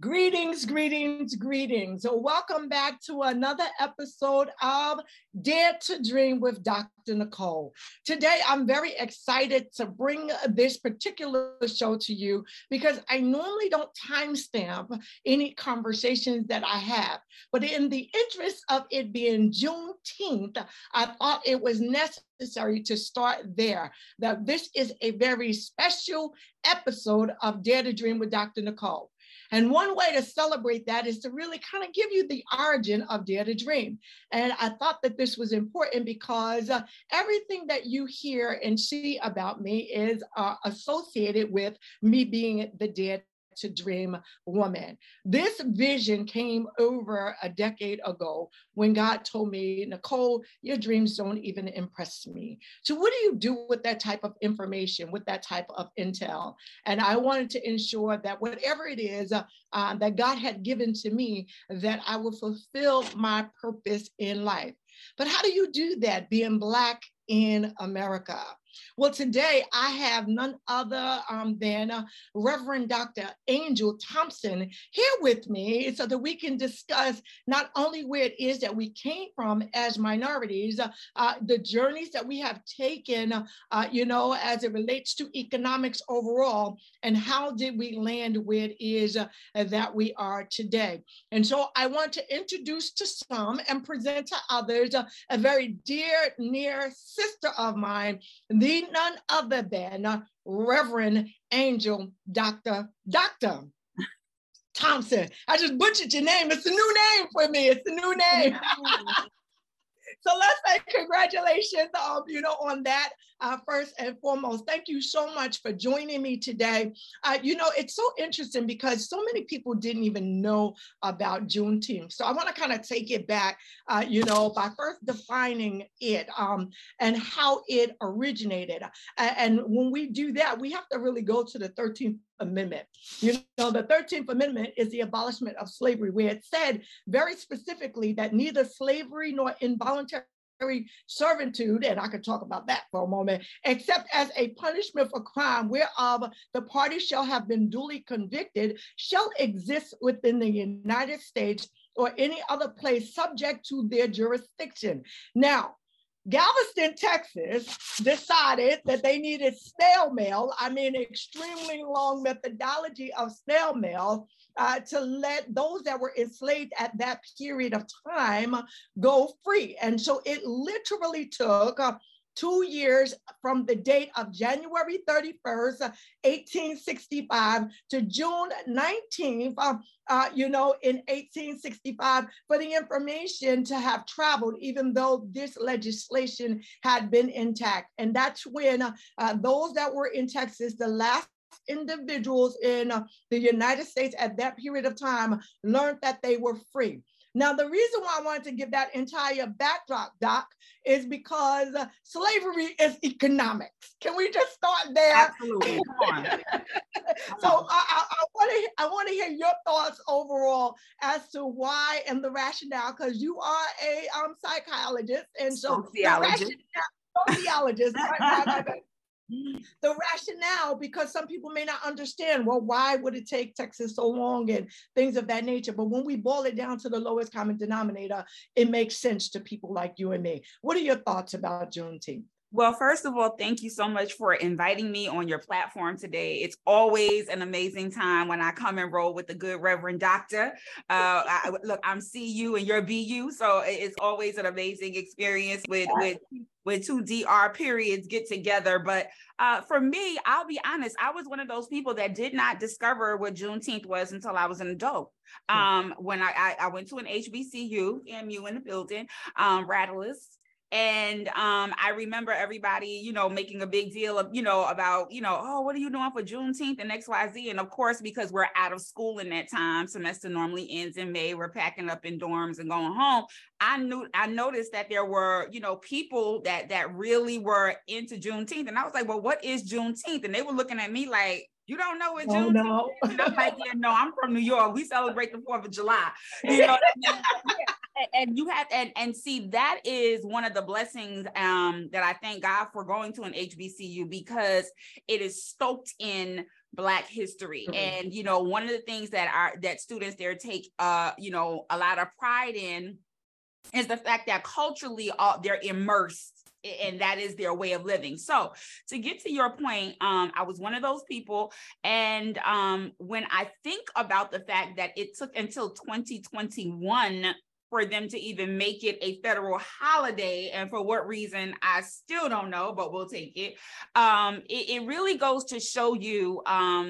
Greetings, greetings, greetings. So welcome back to another episode of Dare to Dream with Dr. Nicole. Today, I'm very excited to bring this particular show to you because I normally don't timestamp any conversations that I have. But in the interest of it being Juneteenth, I thought it was necessary to start there. That this is a very special episode of Dare to Dream with Dr. Nicole. And one way to celebrate that is to really kind of give you the origin of Dare to Dream. And I thought that this was important because everything that you hear and see about me is associated with me being the Dare to Dream woman. This vision came over a decade ago when God told me, Nicole, your dreams don't even impress me. So what do you do with that type of information, with that type of intel? And I wanted to ensure that whatever it is that God had given to me, that I will fulfill my purpose in life. But how do you do that being Black in America? Well, today I have none other than Reverend Dr. Angel Thompson here with me so that we can discuss not only where it is that we came from as minorities, the journeys that we have taken, as it relates to economics overall, and how did we land where it is that we are today. And so I want to introduce to some and present to others a very dear, near sister of mine, the none other than Reverend Angel Dr. Thompson. I just butchered your name. It's a new name for me. It's a new name. So let's say congratulations, on that first and foremost. Thank you so much for joining me today. It's so interesting because so many people didn't even know about Juneteenth. So I want to kind of take it back, by first defining it and how it originated. And when we do that, we have to really go to the 13th Amendment. The 13th Amendment is the abolishment of slavery, where it said very specifically that neither slavery nor involuntary servitude, and I could talk about that for a moment, except as a punishment for crime whereof the party shall have been duly convicted, shall exist within the United States or any other place subject to their jurisdiction. Now, Galveston, Texas, decided that they needed snail mail, extremely long methodology of snail mail, to let those that were enslaved at that period of time go free. And so it literally took 2 years from the date of January 31st, 1865 to June 19th, in 1865 for the information to have traveled, even though this legislation had been intact. And that's when those that were in Texas, the last individuals in the United States at that period of time, learned that they were free. Now, the reason why I wanted to give that entire backdrop, Doc, is because slavery is economics. Can we just start there? Absolutely. Come on. So I want to hear your thoughts overall as to why and the rationale, because you are a psychologist, and so sociologist. The rationale, because some people may not understand, well, why would it take Texas so long and things of that nature? But when we boil it down to the lowest common denominator, it makes sense to people like you and me. What are your thoughts about Juneteenth? Well, first of all, thank you so much for inviting me on your platform today. It's always an amazing time when I come and roll with the good Reverend Doctor. Look, I'm CU and you're BU, so it's always an amazing experience with two DR periods get together. But for me, I'll be honest, I was one of those people that did not discover what Juneteenth was until I was an adult. When I went to an HBCU, FAMU in the building, Rattlers. And I remember everybody, making a big deal of, about, oh, what are you doing for Juneteenth and XYZ? And of course, because we're out of school in that time, semester normally ends in May, we're packing up in dorms and going home. I noticed that there were, people that really were into Juneteenth. And I was like, well, what is Juneteenth? And they were looking at me like, you don't know what Juneteenth is? And I'm like, yeah, no, I'm from New York. We celebrate the 4th of July. And you have, and see, that is one of the blessings that I thank God for going to an HBCU, because it is stoked in Black history. Mm-hmm. And, one of the things that students there take, a lot of pride in is the fact that culturally they're immersed and that is their way of living. So to get to your point, I was one of those people. And when I think about the fact that it took until 2021 for them to even make it a federal holiday, and for what reason, I still don't know, but we'll take it. It really goes to show you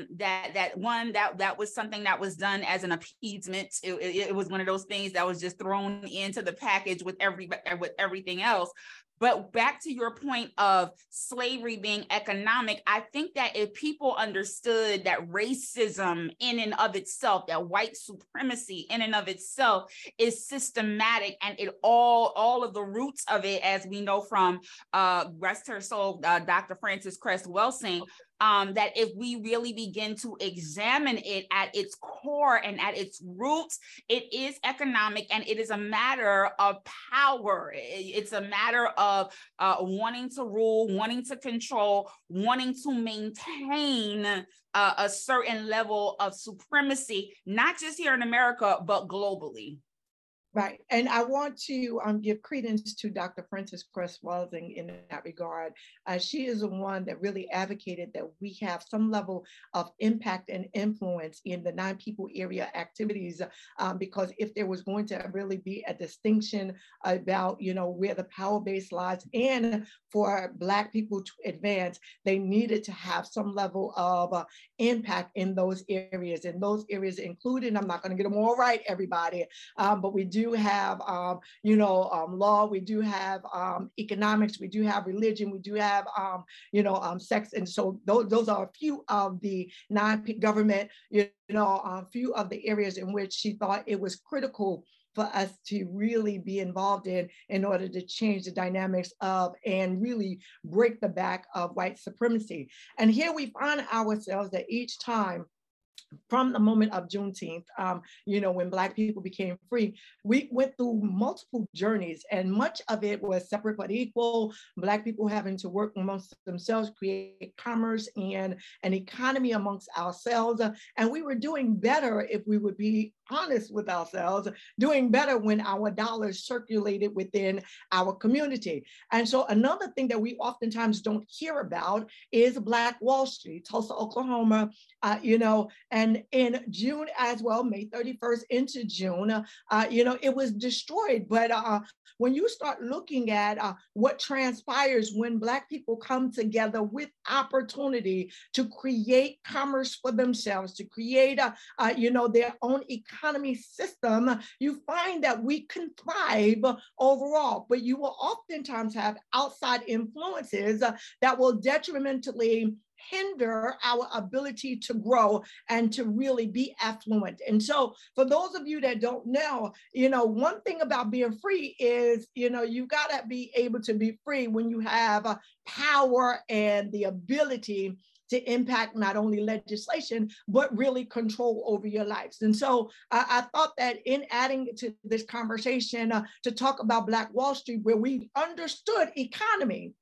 that was something that was done as an appeasement. It was one of those things that was just thrown into the package with everything else. But back to your point of slavery being economic, I think that if people understood that racism in and of itself, that white supremacy in and of itself is systematic, and it all of the roots of it, as we know from rest her soul, Dr. Frances Cress Welsing, that if we really begin to examine it at its core and at its roots, it is economic, and it is a matter of power. It's a matter of wanting to rule, wanting to control, wanting to maintain a certain level of supremacy, not just here in America, but globally. Right. And I want to give credence to Dr. Frances Cress Welsing in that regard. She is the one that really advocated that we have some level of impact and influence in the non-people area activities, because if there was going to really be a distinction about, where the power base lies, and for Black people to advance, they needed to have some level of impact in those areas. And those areas including, I'm not going to get them all right, everybody, but we do have, law, we do have economics, we do have religion, we do have, sex. And so those are a few of the non-government, few of the areas in which she thought it was critical for us to really be involved in order to change the dynamics of and really break the back of white supremacy. And here we find ourselves that each time from the moment of Juneteenth, when Black people became free, we went through multiple journeys, and much of it was separate but equal. Black people having to work amongst themselves, create commerce and an economy amongst ourselves. And we were doing better, if we would be honest with ourselves, doing better when our dollars circulated within our community. And so another thing that we oftentimes don't hear about is Black Wall Street, Tulsa, Oklahoma, and in June as well, May 31st into June, it was destroyed. But when you start looking at what transpires when Black people come together with opportunity to create commerce for themselves, to create, their own economy system, you find that we can thrive overall. But you will oftentimes have outside influences that will detrimentally hinder our ability to grow and to really be affluent. And so for those of you that don't know, one thing about being free is, you gotta be able to be free when you have power and the ability to impact not only legislation, but really control over your lives. And so I thought that in adding to this conversation to talk about Black Wall Street, where we understood economy,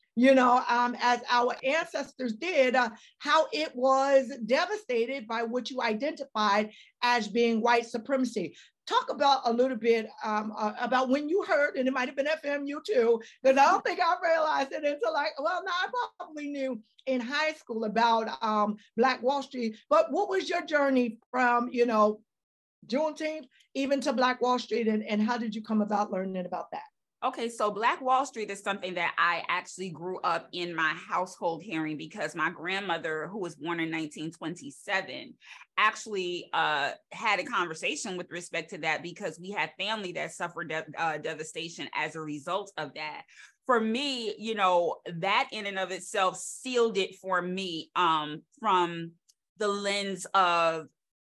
as our ancestors did, how it was devastated by what you identified as being white supremacy. Talk about a little bit about when you heard, and it might have been FMU too, because I don't think I realized it until I probably knew in high school about Black Wall Street. But what was your journey from, Juneteenth even to Black Wall Street, and how did you come about learning about that? Okay, so Black Wall Street is something that I actually grew up in my household hearing, because my grandmother, who was born in 1927, actually had a conversation with respect to that, because we had family that suffered devastation as a result of that. For me, that in and of itself sealed it for me from the lens of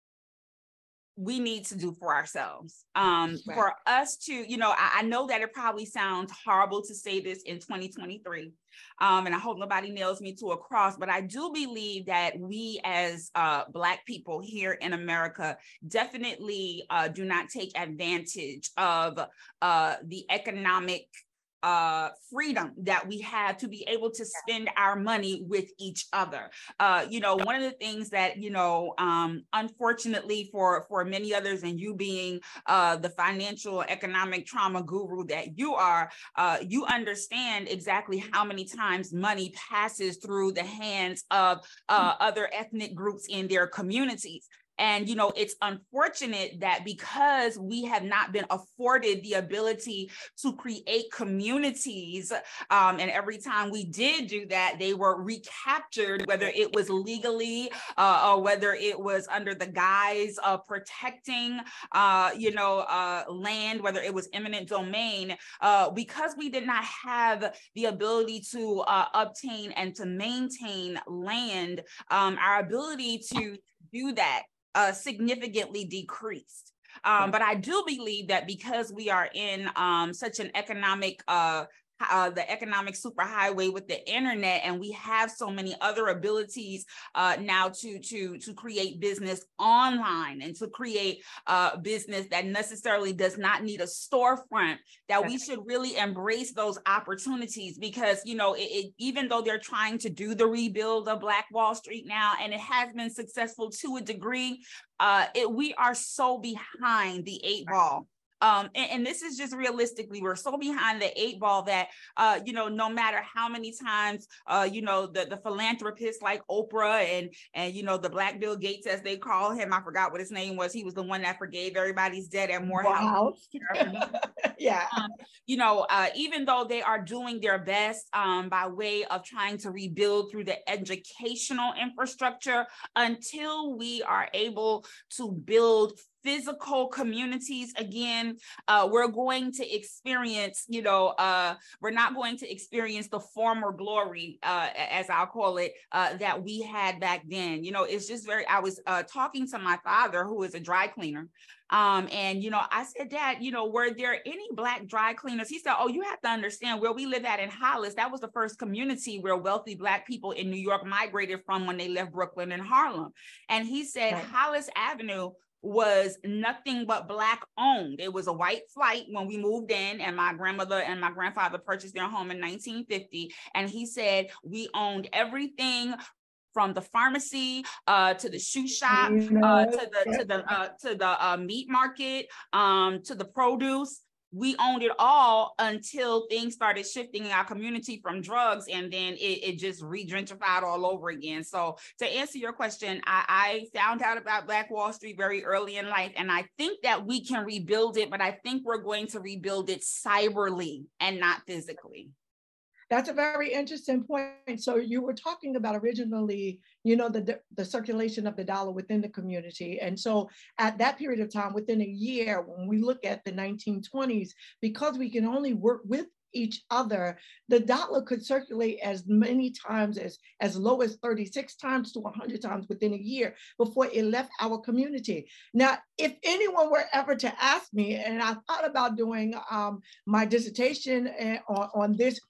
we need to do for ourselves. Right. For us to, I know that it probably sounds horrible to say this in 2023, and I hope nobody nails me to a cross, but I do believe that we as Black people here in America definitely do not take advantage of the economic freedom that we have to be able to spend our money with each other. One of the things that, unfortunately for many others, and you being the financial economic trauma guru that you are, you understand exactly how many times money passes through the hands of other ethnic groups in their communities. And, it's unfortunate that because we have not been afforded the ability to create communities, and every time we did do that, they were recaptured, whether it was legally or whether it was under the guise of protecting, land, whether it was eminent domain, because we did not have the ability to obtain and to maintain land, our ability to do that significantly decreased. But I do believe that because we are in such an economic the economic superhighway with the internet, and we have so many other abilities now to create business online and to create business that necessarily does not need a storefront, that we should really embrace those opportunities, because even though they're trying to do the rebuild of Black Wall Street now, and it has been successful to a degree, we are so behind the 8 ball. And this is just realistically, we're so behind the 8 ball that, no matter how many times, the philanthropists like Oprah and the Black Bill Gates, as they call him, I forgot what his name was. He was the one that forgave everybody's debt at Morehouse. Yeah. Even though they are doing their best by way of trying to rebuild through the educational infrastructure, until we are able to build physical communities again, we're going to experience, we're not going to experience the former glory, as I'll call it, that we had back then. It's just I was talking to my father, who is a dry cleaner. And, I said, Dad, were there any Black dry cleaners? He said, oh, you have to understand, where we live at in Hollis, that was the first community where wealthy Black people in New York migrated from when they left Brooklyn and Harlem. And he said, right. Hollis Avenue was nothing but Black owned. It was a white flight when we moved in, and my grandmother and my grandfather purchased their home in 1950. And he said, we owned everything from the pharmacy to the shoe shop, to the meat market, to the produce. We owned it all until things started shifting in our community from drugs, and then it just re-gentrified all over again. So to answer your question, I found out about Black Wall Street very early in life, and I think that we can rebuild it, but I think we're going to rebuild it cyberly and not physically. That's a very interesting point. So you were talking about originally, the circulation of the dollar within the community. And so at that period of time, within a year, when we look at the 1920s, because we can only work with each other, the dollar could circulate as many times as low as 36 times to 100 times within a year before it left our community. Now, if anyone were ever to ask me, and I thought about doing my dissertation on this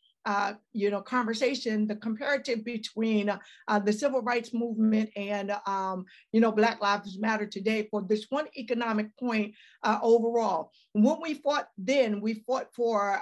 conversation, the comparative between the civil rights movement and, Black Lives Matter today, for this one economic point overall. When we fought then, we fought for,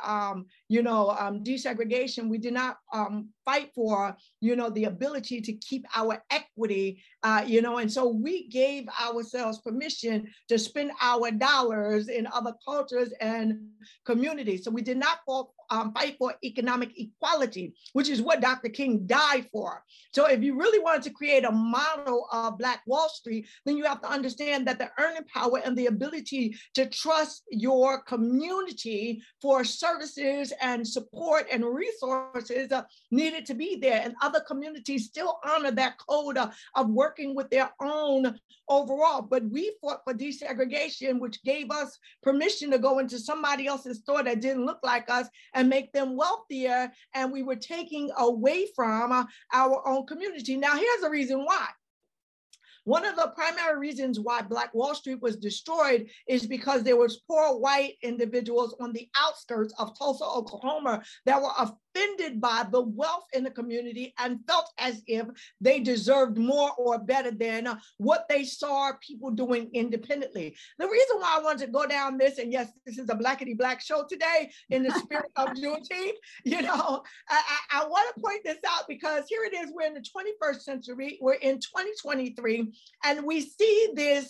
desegregation. We did not fight for, the ability to keep our equity, and so we gave ourselves permission to spend our dollars in other cultures and communities. So we did not fight for economic equality, which is what Dr. King died for. So if you really wanted to create a model of Black Wall Street, then you have to understand that the earning power and the ability to trust your community for services and support and resources needed to be there. And other communities still honor that code of working with their own overall. But we fought for desegregation, which gave us permission to go into somebody else's store that didn't look like us and make them wealthier. And we were taking away from our own community. Now, here's the reason why. One of the primary reasons why Black Wall Street was destroyed is because there was poor white individuals on the outskirts of Tulsa, Oklahoma, that were offended by the wealth in the community and felt as if they deserved more or better than what they saw people doing independently. The reason why I wanted to go down this, and yes, this is a Blackity Black show today in the spirit of Juneteenth, I want to point this out because here it is, we're in the 21st century, we're in 2023, and we see this,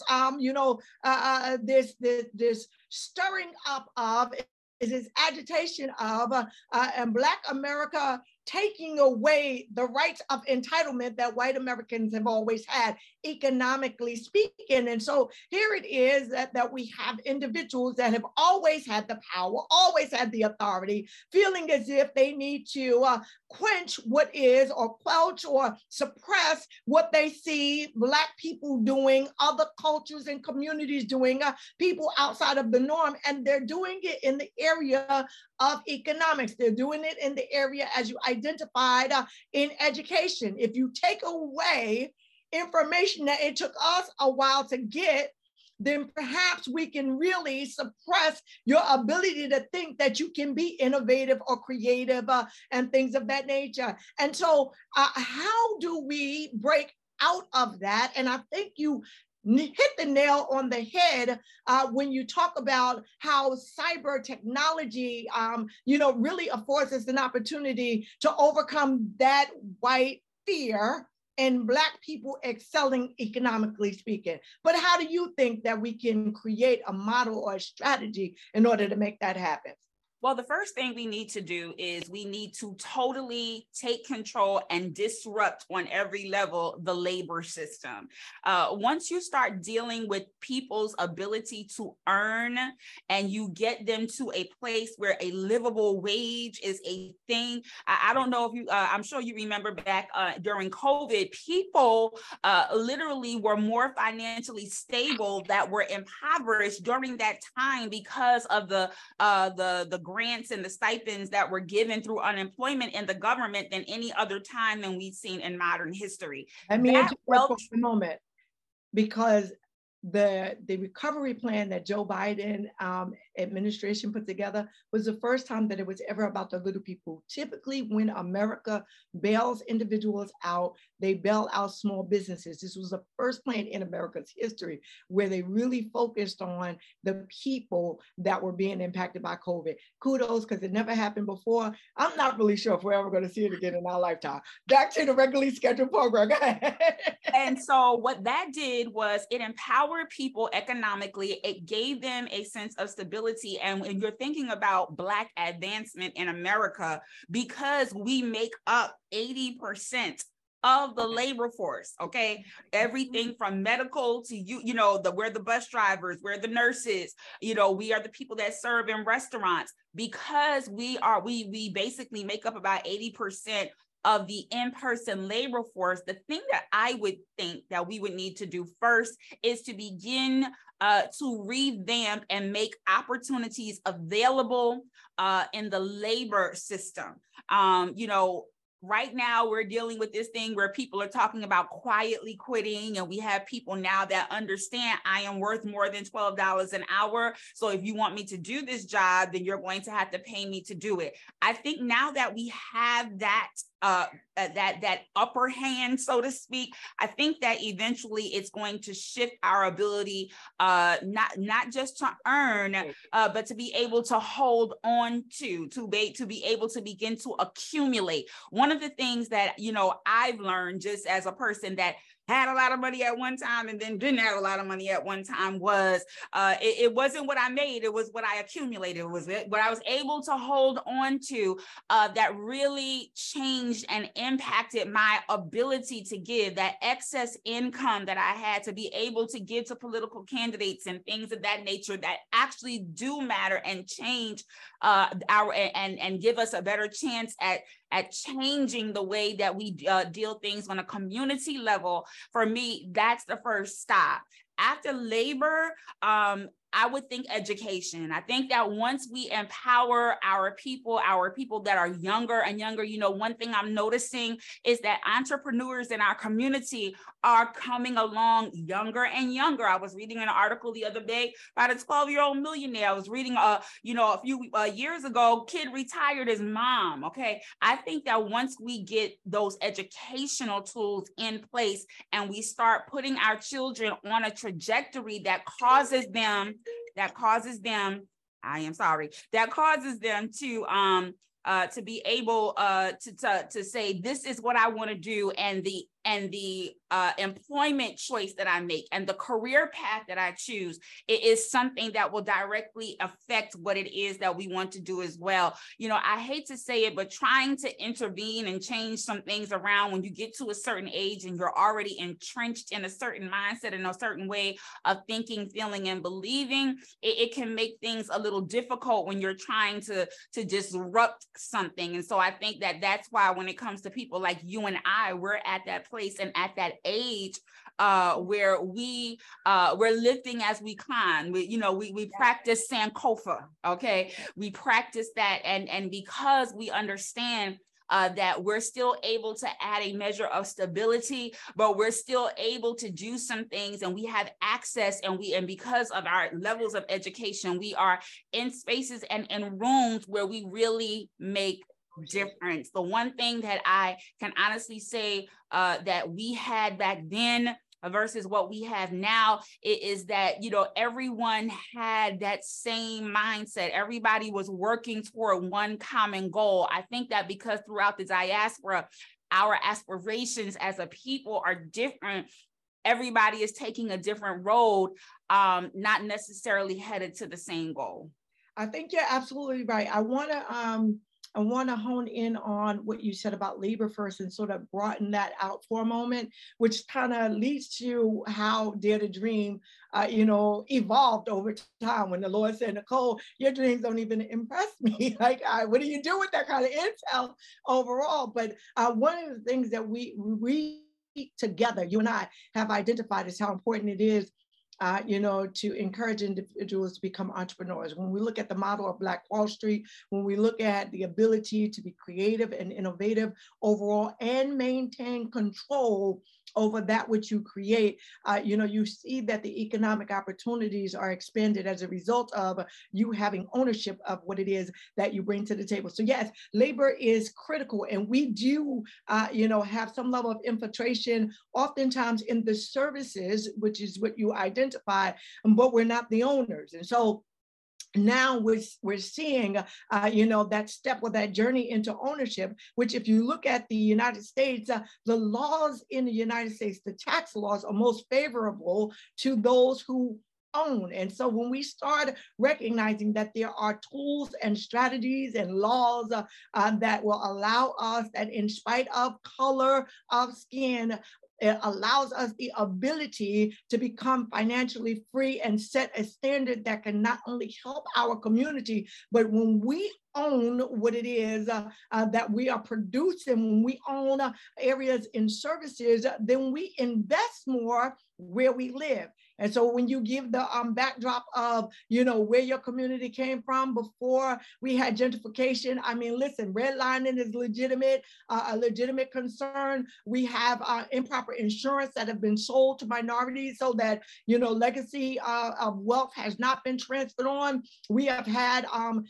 this stirring up of, is this agitation of and Black America taking away the rights of entitlement that white Americans have always had, economically speaking. And so here it is that we have individuals that have always had the power, always had the authority, feeling as if they need to quench what is, or quelch or suppress what they see Black people doing, other cultures and communities doing, people outside of the norm. And they're doing it in the area of economics. They're doing it in the area, as you identified, in education. If you take away information that it took us a while to get, then perhaps we can really suppress your ability to think that you can be innovative or creative and things of that nature. And so how do we break out of that? And I think you hit the nail on the head when you talk about how cyber technology, really affords us an opportunity to overcome that white fear and Black people excelling economically speaking. But how do you think that we can create a model or a strategy in order to make that happen? Well, the first thing we need to do is we need to totally take control and disrupt on every level the labor system. Once you start dealing with people's ability to earn and you get them to a place where a livable wage is a thing, I don't know if you, I'm sure you remember back during COVID, people literally were more financially stable that were impoverished during that time because of the grants and the stipends that were given through unemployment in the government than any other time than we've seen in modern history. Let me interrupt for a moment, because the recovery plan that Joe Biden administration put together was the first time that it was ever about the little people. Typically, when America bails individuals out, they bail out small businesses. This was the first plan in America's history where they really focused on the people that were being impacted by COVID. Kudos, because it never happened before. I'm not really sure if we're ever going to see it again in our lifetime. Back to the regularly scheduled program. And so what that did was it empowered people economically. It gave them a sense of stability. And when you're thinking about Black advancement in America, because we make up 80% of the labor force, okay? Everything from medical to, we're the bus drivers, we're the nurses, we are the people that serve in restaurants, because we basically make up about 80% of the in-person labor force. The thing that I would think that we would need to do first is to begin to revamp and make opportunities available in the labor system. Right now we're dealing with this thing where people are talking about quietly quitting, and we have people now that understand I am worth more than $12 an hour. So if you want me to do this job, then you're going to have to pay me to do it. I think now that we have that that upper hand, so to speak, I think that eventually it's going to shift our ability not just to earn, but to be able to hold on to be able to begin to accumulate. One of the things that I've learned just as a person that had a lot of money at one time and then didn't have a lot of money at one time was it wasn't what I made, it was what I accumulated. It was what I was able to hold on to that really changed and impacted my ability to give. That excess income that I had to be able to give to political candidates and things of that nature that actually do matter and change and give us a better chance at changing the way that we deal things on a community level. For me, that's the first stop. After labor, I would think education. I think that once we empower our people that are younger and younger, one thing I'm noticing is that entrepreneurs in our community are coming along younger and younger. I was reading an article the other day about a 12-year-old millionaire. I was reading, a few years ago, kid retired his mom. Okay. I think that once we get those educational tools in place and we start putting our children on a trajectory that causes them to be able to say, this is what I want to do, and the employment choice that I make and the career path that I choose, it is something that will directly affect what it is that we want to do as well. I hate to say it, but trying to intervene and change some things around when you get to a certain age and you're already entrenched in a certain mindset and a certain way of thinking, feeling, and believing, it can make things a little difficult when you're trying to disrupt something. And so I think that that's why when it comes to people like you and I, we're at that place and at that age where we're lifting as we climb. We practice Sankofa. Okay, we practice that, and because we understand that we're still able to add a measure of stability, but we're still able to do some things, and we have access, and because of our levels of education, we are in spaces and in rooms where we really make difference. The one thing that I can honestly say that we had back then versus what we have now is that, everyone had that same mindset. Everybody was working toward one common goal. I think that because throughout the diaspora, our aspirations as a people are different. Everybody is taking a different road, not necessarily headed to the same goal. I think you're absolutely right. I want to hone in on what you said about labor first and sort of broaden that out for a moment, which kind of leads to how Dare to Dream, evolved over time. When the Lord said, Nicole, your dreams don't even impress me. Like, what do you do with that kind of intel overall? But one of the things that we together, you and I, have identified is how important it is to encourage individuals to become entrepreneurs. When we look at the model of Black Wall Street, when we look at the ability to be creative and innovative overall and maintain control over that which you create, you see that the economic opportunities are expanded as a result of you having ownership of what it is that you bring to the table. So yes, labor is critical, and we do, have some level of infiltration, oftentimes in the services, which is what you identified, but we're not the owners. And so now we're seeing, that step or that journey into ownership, which if you look at the United States, the laws in the United States, the tax laws are most favorable to those who own. And so when we start recognizing that there are tools and strategies and laws that will allow us, that in spite of color of skin, it allows us the ability to become financially free and set a standard that can not only help our community, but when we own what it is that we are producing, when we own areas in services, then we invest more where we live. And so when you give the backdrop of, where your community came from before we had gentrification, I mean, listen, redlining is legitimate, a legitimate concern. We have improper insurance that have been sold to minorities so that, legacy of wealth has not been transferred on. We have had,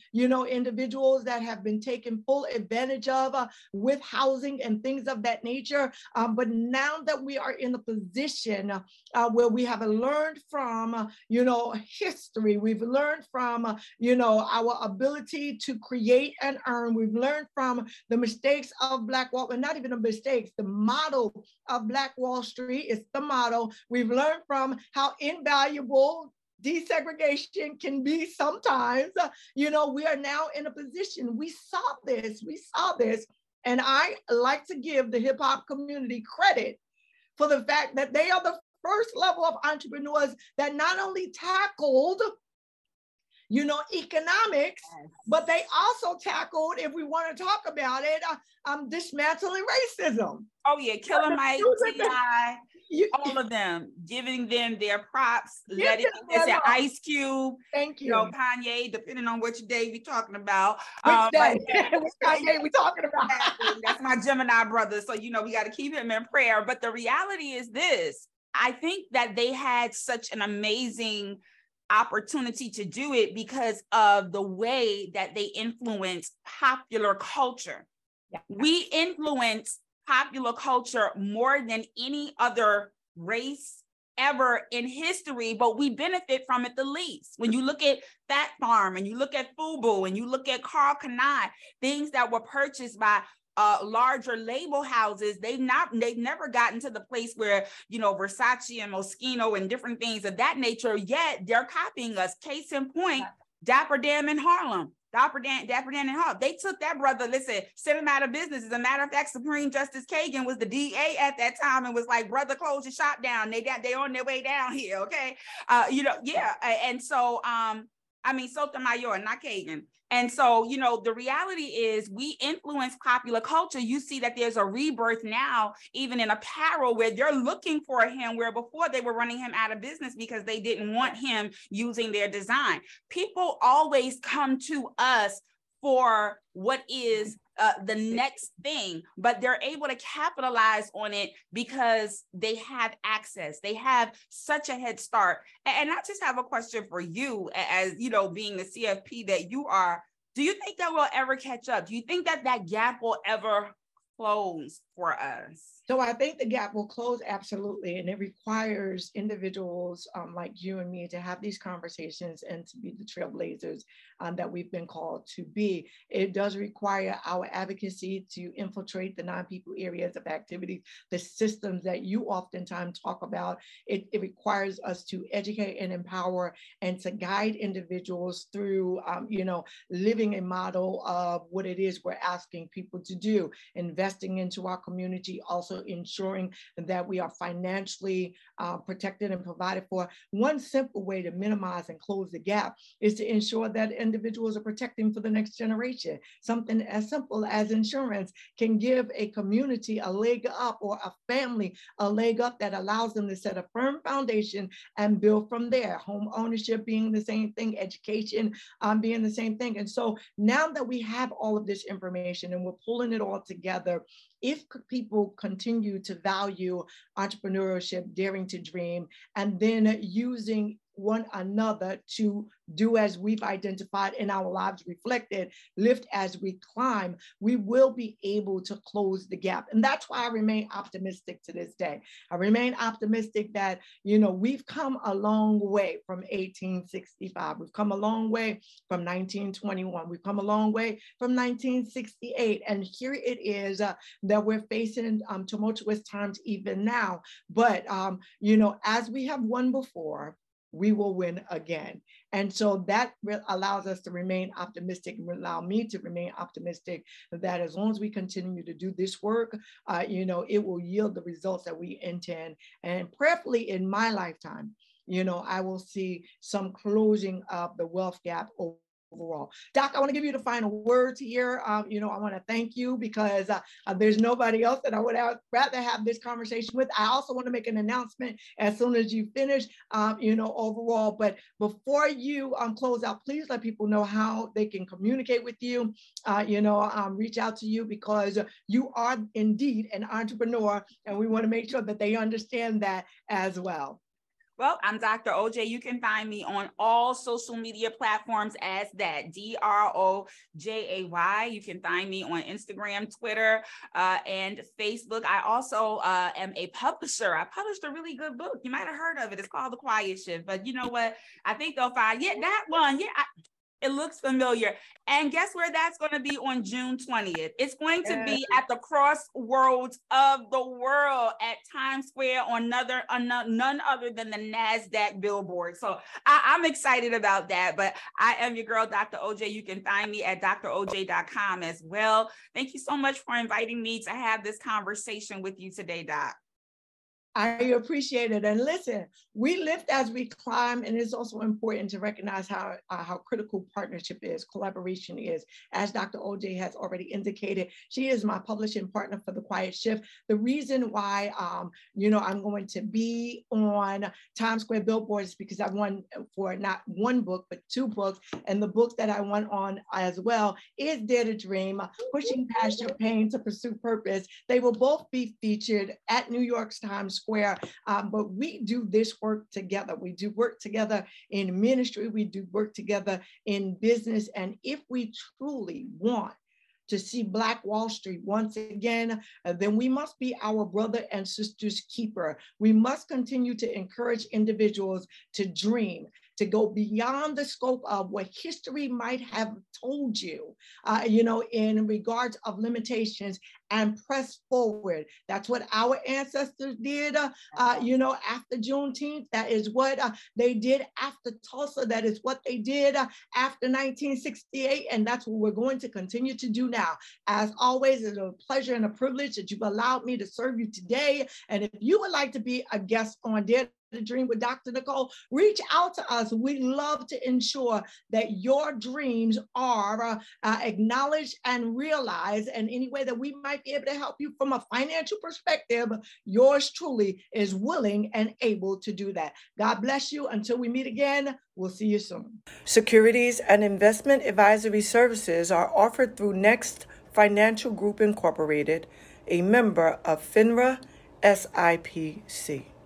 individuals that have been taken full advantage of with housing and things of that nature. But now that we are in a position where we have learned from, history, we've learned from, our ability to create and earn. We've learned from the mistakes of Black Wall, and not even the mistakes, the model of Black Wall Street is the model. We've learned from how invaluable desegregation can be sometimes. We are now in a position, we saw this, and I like to give the hip hop community credit for the fact that they are the first level of entrepreneurs that not only tackled economics, Yes. but they also tackled, if we want to talk about it, dismantling racism. Oh yeah, Killer Mike, T.I., all of them, giving them their props, letting it's an Ice Cube. Thank you. Kanye, depending on which day we're talking about. Which day? Which Kanye we talking about? That's my Gemini brother. So, we got to keep him in prayer. But the reality is this. I think that they had such an amazing opportunity to do it because of the way that they influence popular culture. Yeah. We influence popular culture more than any other race ever in history, but we benefit from it the least. When you look at Fat Farm and you look at FUBU and you look at Karl Kani, things that were purchased by larger label houses, they've never gotten to the place where, Versace and Moschino and different things of that nature, yet they're copying us. Case in point, Dapper Dan in Harlem. Dapper Dan in Harlem. They took that brother, sent him out of business. As a matter of fact, Supreme Justice Kagan was the DA at that time and was like, brother, close your shop down. They on their way down here, okay? And so, Sotomayor, not Kagan. And so, the reality is we influence popular culture. You see that there's a rebirth now, even in apparel, where they're looking for him, where before they were running him out of business because they didn't want him using their design. People always come to us for what is the next thing, but they're able to capitalize on it because they have access. They have such a head start. And I just have a question for you, as being the CFP that you are. Do you think that we'll ever catch up? Do you think that that gap will ever close for us? So I think the gap will close, absolutely. And it requires individuals like you and me to have these conversations and to be the trailblazers that we've been called to be. It does require our advocacy to infiltrate the non-people areas of activity, the systems that you oftentimes talk about. It requires us to educate and empower and to guide individuals through, living a model of what it is we're asking people to do, investing into our community, also ensuring that we are financially protected and provided for. One simple way to minimize and close the gap is to ensure that individuals are protecting for the next generation. Something as simple as insurance can give a community a leg up, or a family a leg up, that allows them to set a firm foundation and build from there. Home ownership being the same thing, education being the same thing. And so now that we have all of this information and we're pulling it all together, if people continue to value entrepreneurship, daring to dream, and then using one another to do as we've identified in our lives reflected, lift as we climb, we will be able to close the gap. And that's why I remain optimistic to this day. I remain optimistic that, we've come a long way from 1865. We've come a long way from 1921. We've come a long way from 1968. And here it is that we're facing tumultuous times even now. But, as we have won before, we will win again. And so that allows us to remain optimistic, and allow me to remain optimistic that as long as we continue to do this work, it will yield the results that we intend. And prayerfully in my lifetime, I will see some closing of the wealth gap overall. Doc, I want to give you the final words here. I want to thank you because there's nobody else that I would rather have this conversation with. I also want to make an announcement as soon as you finish, overall. But before you close out, please let people know how they can communicate with you, reach out to you, because you are indeed an entrepreneur, and we want to make sure that they understand that as well. Well, I'm Dr. OJ. You can find me on all social media platforms as that, DROJAY. You can find me on Instagram, Twitter, and Facebook. I also am a publisher. I published a really good book. You might have heard of it. It's called The Quiet Shift. But you know what? I think they'll find, that one. It looks familiar. And guess where that's going to be on June 20th? It's going to be at the crossroads of the world at Times Square on none other than the NASDAQ billboard. So I'm excited about that. But I am your girl, Dr. OJ. You can find me at droj.com as well. Thank you so much for inviting me to have this conversation with you today, Doc. I appreciate it. And listen, we lift as we climb, and it's also important to recognize how critical partnership is, collaboration is. As Dr. OJ has already indicated, she is my publishing partner for The Quiet Shift. The reason why, I'm going to be on Times Square billboards is because I won for not one book, but 2 books. And the book that I won on as well is Dare to Dream, Pushing Past Your Pain to Pursue Purpose. They will both be featured at New York's Times Square, but we do this work together. We do work together in ministry. We do work together in business. And if we truly want to see Black Wall Street once again, then we must be our brother and sister's keeper. We must continue to encourage individuals to dream, to go beyond the scope of what history might have told you, in regards of limitations, and press forward. That's what our ancestors did, after Juneteenth. That is what they did after Tulsa. That is what they did after 1968. And that's what we're going to continue to do now. As always, it's a pleasure and a privilege that you've allowed me to serve you today. And if you would like to be a guest on Dare to Dream with Dr. Nicole, reach out to us. We love to ensure that your dreams are acknowledged and realized. And any way that we might be able to help you from a financial perspective, yours truly is willing and able to do that. God bless you. Until we meet again, we'll see you soon. Securities and investment advisory services are offered through Next Financial Group Incorporated, a member of FINRA SIPC.